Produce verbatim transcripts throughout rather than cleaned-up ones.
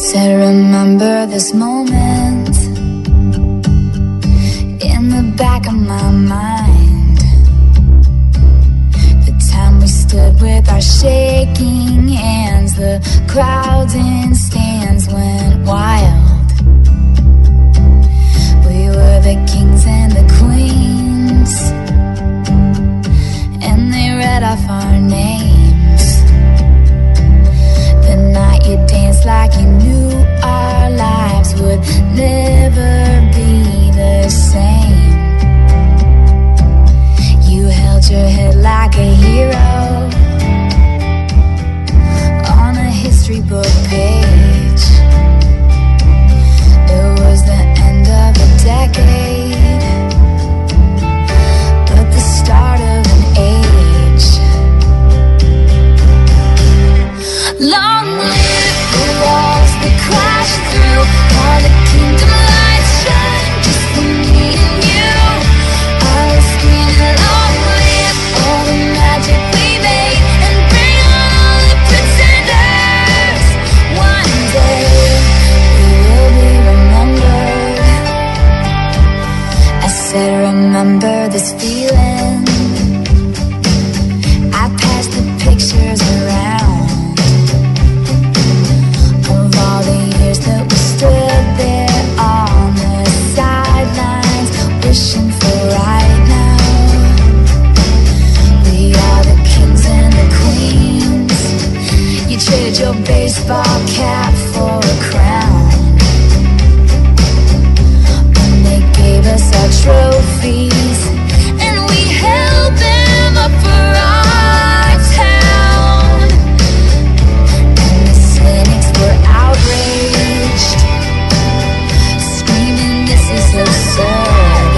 said, remember this moment in the back of my mind. The time we stood with our shaking hands, the crowds in stands went wild. We were the kings and the queens, and they read off our names. The night you danced like you knew our lives would never be the same. You held your head like a hero on a history book page. It was the end of a decade, but the start of an age. Long live the walls we crashed through, all the kingdom lights shine just for me and you. I was screaming, long live all the magic we made, and bring on all the pretenders. One day we will be remembered. I said, remember this feeling. I passed the pictures around of all the years that we stood there on the sidelines, wishing for right now. We are the kings and the queens. You traded your baseball cap for a crown when they gave us our trophies, and we held them up for our town. And the cynics were outraged, screaming, this is absurd.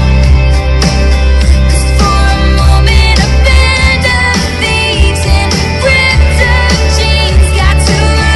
'Cause for a moment a band of thieves in ripped up jeans got to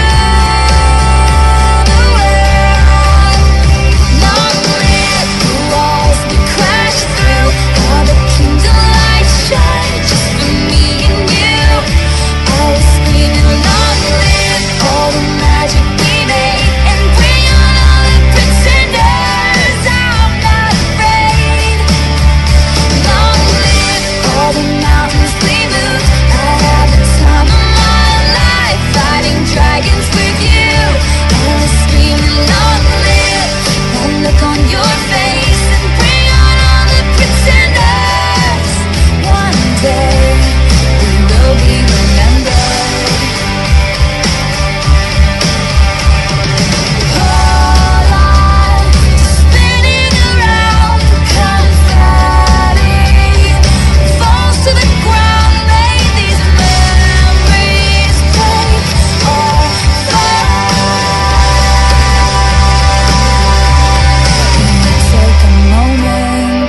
rule the world. Long live the walls we crashed through, all the kingdom lights shine just for me and you. I was screaming, long live all the magic we made, and bring on all the pretenders. I'm not afraid. Long live all the mountains we moved. I had the time of my life fighting dragons with you. I was screaming, long live that look on your face, and bring on all the pretenders. One day we will be remembered. All life spinning around, confetti falls to the ground. May these memories break or take a moment,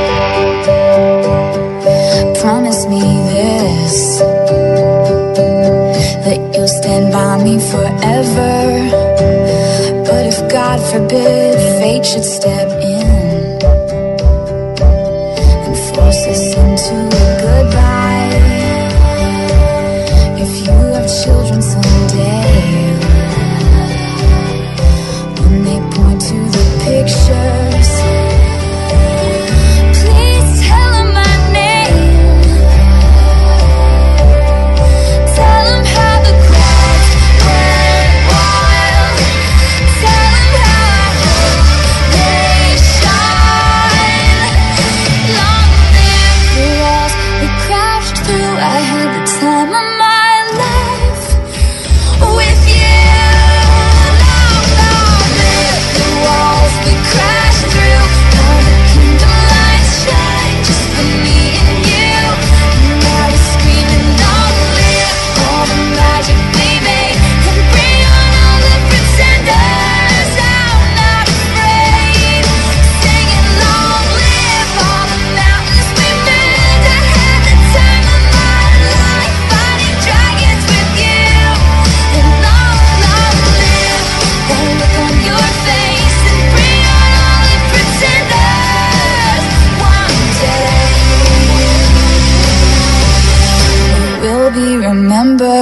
promise me this, that you'll stand by me forever. But if God forbid fate should step in and force us into a goodbye, if you have children someday, when they point to the pictures, please tell them my name. Tell them how the crowds went wild. Tell them how I hope they shine. Long live the walls we crashed through. I had the time of my life with you. Long, long live the walls we crashed through. All the kingdom lights shine just for me and you. And I was screaming, long live all the magic we made, and bring on all the pretenders. I'm not afraid. Singing, long live all the mountains we moved. I had the time of my life fighting dragons with you. And long, long live that look on your face, and bring on all the pretenders. One day we will be remembered.